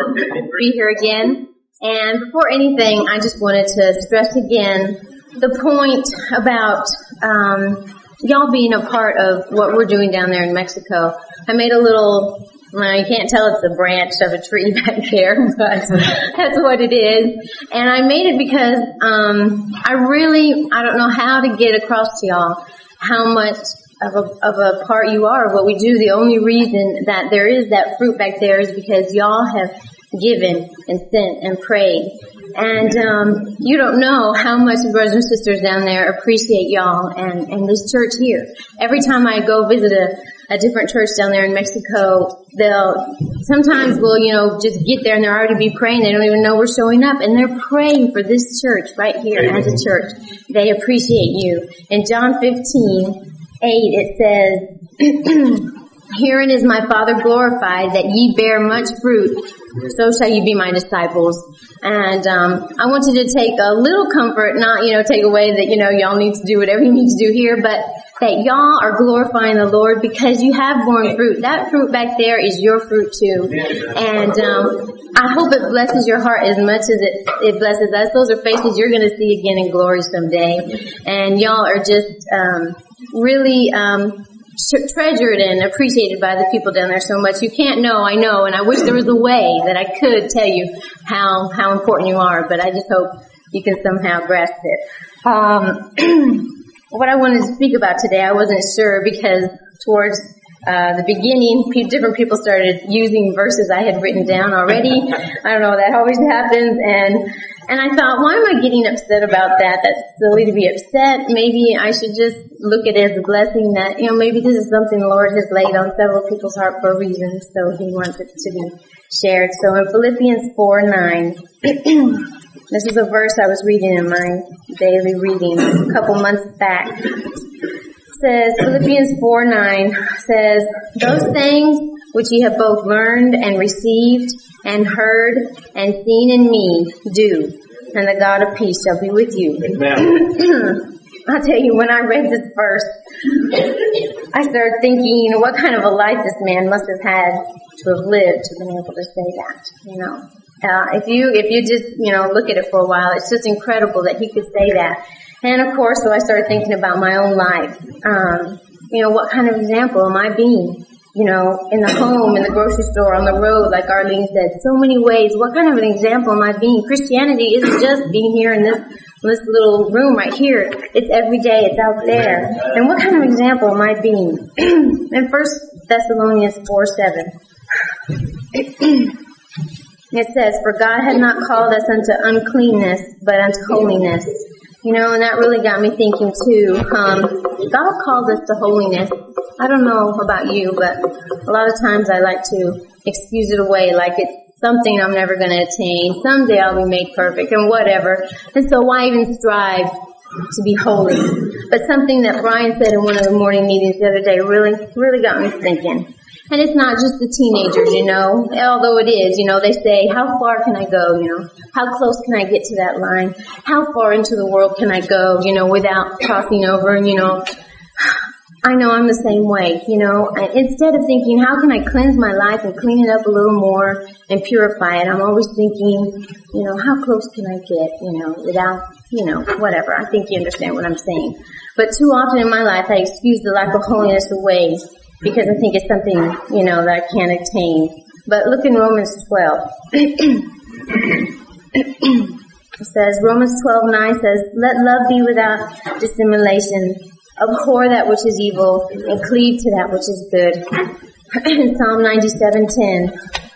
Be here again. And before anything, I just wanted to stress again the point about y'all being a part of what we're doing down there in Mexico. I made a little, well, you can't tell it's a branch of a tree back there, but that's what it is. And I made it because I don't know how to get across to y'all how much of a part you are of what we do. The only reason that there is that fruit back there is because y'all have given and sent and prayed. And you don't know how much the brothers and sisters down there appreciate y'all and this church here. Every time I go visit a different church down there in Mexico, sometimes we'll, just get there and they'll already be praying. They don't even know we're showing up. And they're praying for this church right here as a church. They appreciate you. In John 15:8, it says, "Herein is my Father glorified, that ye bear much fruit, so shall you be my disciples." And I want you to take a little comfort, not, take away that, y'all need to do whatever you need to do here, but that y'all are glorifying the Lord because you have borne fruit. That fruit back there is your fruit too. And I hope it blesses your heart as much as it blesses us. Those are faces you're going to see again in glory someday. And y'all are just really treasured and appreciated by the people down there so much. You can't know, I know, and I wish there was a way that I could tell you how important you are, but I just hope you can somehow grasp it. What I wanted to speak about today, I wasn't sure because towards the beginning, different people started using verses I had written down already. I don't know, that always happens, and I thought, why am I getting upset about that? That's silly to be upset. Maybe I should just look at it as a blessing that, maybe this is something the Lord has laid on several people's heart for a reason, so He wants it to be shared. So in Philippians 4:9, this is a verse I was reading in my daily reading a couple months back. It says, Philippians 4:9 says, "Those things which ye have both learned and received and heard and seen in me, do, and the God of peace shall be with you." Amen. I'll tell you, when I read this verse, I started thinking, what kind of a life this man must have had to have lived to be able to say that, If you just, look at it for a while, it's just incredible that he could say that. And of course, so I started thinking about my own life. What kind of example am I being? In the home, in the grocery store, on the road, like Arlene said, so many ways. What kind of an example am I being? Christianity isn't just being here in this little room right here. It's every day. It's out there. And what kind of example am I being? In 1 Thessalonians 4:7, it says, "For God had not called us unto uncleanness, but unto holiness." And that really got me thinking too. God calls us to holiness. I don't know about you, but a lot of times I like to excuse it away like it's something I'm never going to attain. Someday I'll be made perfect and whatever. And so why even strive to be holy? But something that Brian said in one of the morning meetings the other day really got me thinking. And it's not just the teenagers, although it is, they say, how far can I go, how close can I get to that line? How far into the world can I go, without crossing over? And, I know I'm the same way, instead of thinking, how can I cleanse my life and clean it up a little more and purify it? I'm always thinking, how close can I get, without, whatever. I think you understand what I'm saying. But too often in my life, I excuse the lack of holiness away because I think it's something, that I can't attain. But look in Romans 12. It says, Romans 12:9 says, "Let love be without dissimulation. Abhor that which is evil, and cleave to that which is good." In Psalm 97:10,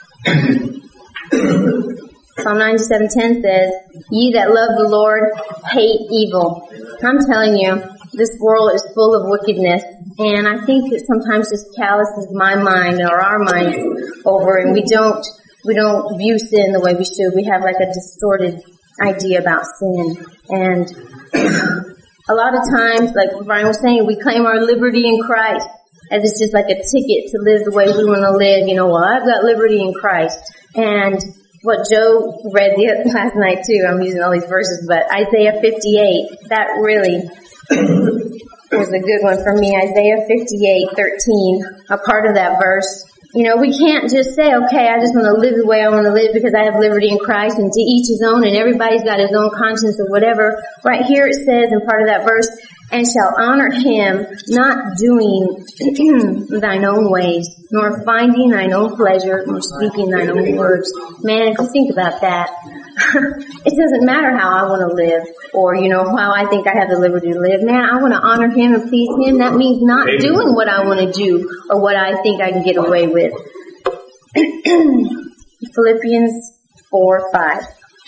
Psalm 97:10 says, "Ye that love the Lord hate evil." I'm telling you, this world is full of wickedness, and I think it sometimes just calluses my mind or our minds over, and we don't view sin the way we should. We have like a distorted idea about sin, and a lot of times, like Brian was saying, we claim our liberty in Christ as it's just like a ticket to live the way we want to live. I've got liberty in Christ. And what Joe read last night too, I'm using all these verses, but Isaiah 58, that really was a good one for me. Isaiah 58:13, a part of that verse We can't just say, okay, I just want to live the way I want to live because I have liberty in Christ, and to each his own, and everybody's got his own conscience or whatever. Right here it says in part of that verse, and shall honor him, not doing thine own ways, nor finding thine own pleasure, nor speaking thine own words. Man, if you think about that, it doesn't matter how I want to live, or, how I think I have the liberty to live. Man, I want to honor him and please him. That means not doing what I want to do, or what I think I can get away with. Philippians 4:5.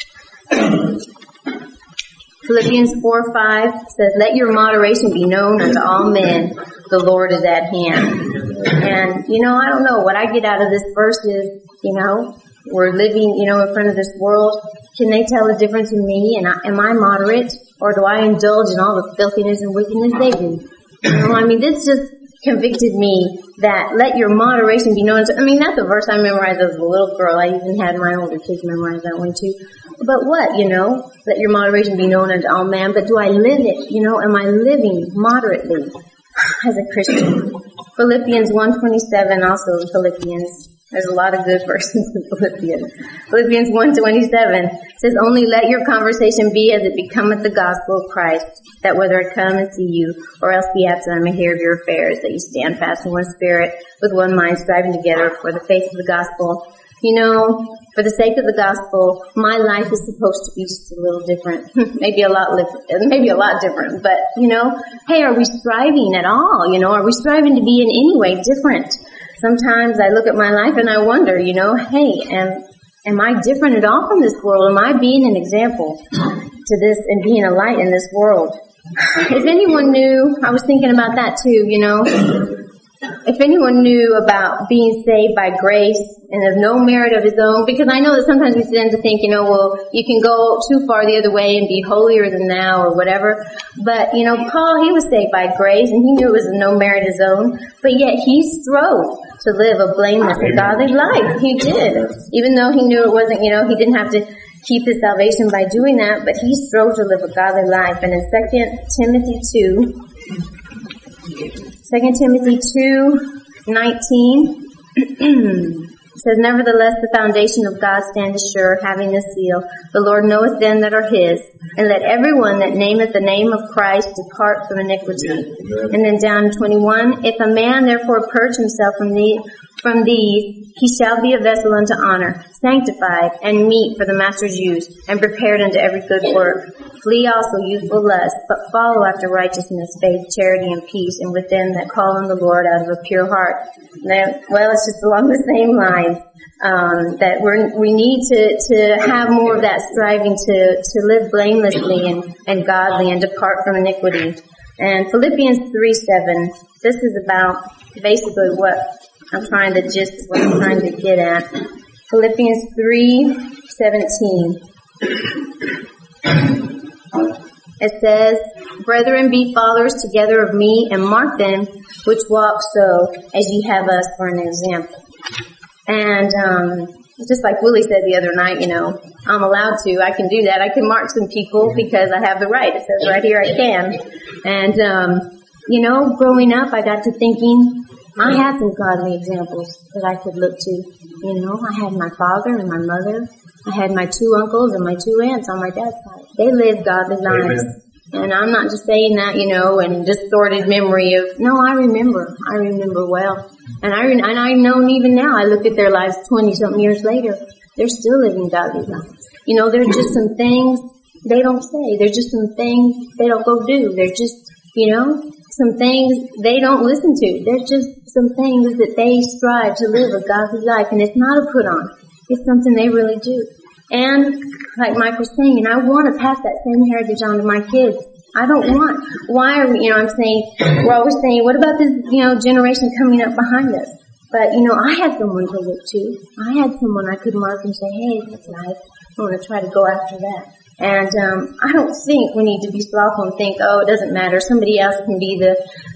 Philippians 4:5 says, let your moderation be known unto all men. The Lord is at hand. And, I don't know. What I get out of this verse is, we're living, in front of this world. Can they tell the difference in me? And am I moderate? Or do I indulge in all the filthiness and wickedness they do? This just convicted me that let your moderation be known to, that's a verse I memorized as a little girl. I even had my older kids memorize that one too. But what, let your moderation be known unto all men. But do I live it? Am I living moderately as a Christian? Philippians 1:27, also in Philippians. There's a lot of good verses in Philippians. Philippians 1:27 says, only let your conversation be as it becometh the gospel of Christ, that whether I come and see you, or else be absent, I may hear of your affairs, that you stand fast in one spirit, with one mind, striving together for the faith of the gospel. For the sake of the gospel, my life is supposed to be just a little different. maybe a lot different. But, hey, are we striving at all? Are we striving to be in any way different? Sometimes I look at my life and I wonder, hey, am I different at all from this world? Am I being an example to this and being a light in this world? If anyone knew, I was thinking about that too, if anyone knew about being saved by grace and of no merit of his own, because I know that sometimes we tend to think, you can go too far the other way and be holier than thou or whatever. But, Paul, he was saved by grace and he knew it was of no merit of his own, but yet he strove to live a blameless and godly life. He did. Even though he knew it wasn't, he didn't have to keep his salvation by doing that, but he strove to live a godly life. And in 2 Timothy 2:19, it says, nevertheless, the foundation of God standeth sure, having this seal, the Lord knoweth them that are his, and let everyone that nameth the name of Christ depart from iniquity. And then down in 21, if a man therefore purge himself from these, he shall be a vessel unto honor, sanctified and meet for the master's use, and prepared unto every good work. Flee also youthful lust, but follow after righteousness, faith, charity, and peace, and with them that call on the Lord out of a pure heart. Well, it's just along the same line, that we need to have more of that striving to live blamelessly and godly and depart from iniquity. And Philippians 3:7, this is about basically what I'm trying to get at. Philippians 3:17. It says, brethren, be followers together of me, and mark them which walk so, as ye have us for an example. And just like Willie said the other night, I'm allowed to. I can do that. I can mark some people because I have the right. It says right here I can. And, growing up, I got to thinking, I had some godly examples that I could look to. I had my father and my mother. I had my 2 uncles and my 2 aunts on my dad's side. They lived godly lives. And I'm not just saying that, in distorted memory of, no, I remember well. And I know even now, I look at their lives 20-something years later, they're still living godly lives. There's just some things they don't say. There's just some things they don't go do. There's just, some things they don't listen to. There's just some things that they strive to live a godly life. And it's not a put on. It's something they really do. And like Mike was saying, I want to pass that same heritage on to my kids. I don't want, we're always saying, what about this, generation coming up behind us? But, I had someone to look to. I had someone I could mark and say, hey, that's nice. I want to try to go after that. And, I don't think we need to be slothful and think, it doesn't matter. Somebody else can be the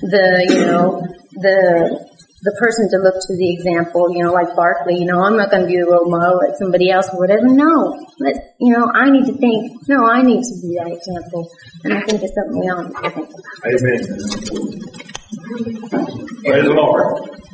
person to look to, the example, like Barkley, I'm not going to be the role model like somebody else or whatever. No, I need to think, no, I need to be that example. And I think it's something we all need to think about. Amen. Praise the Lord.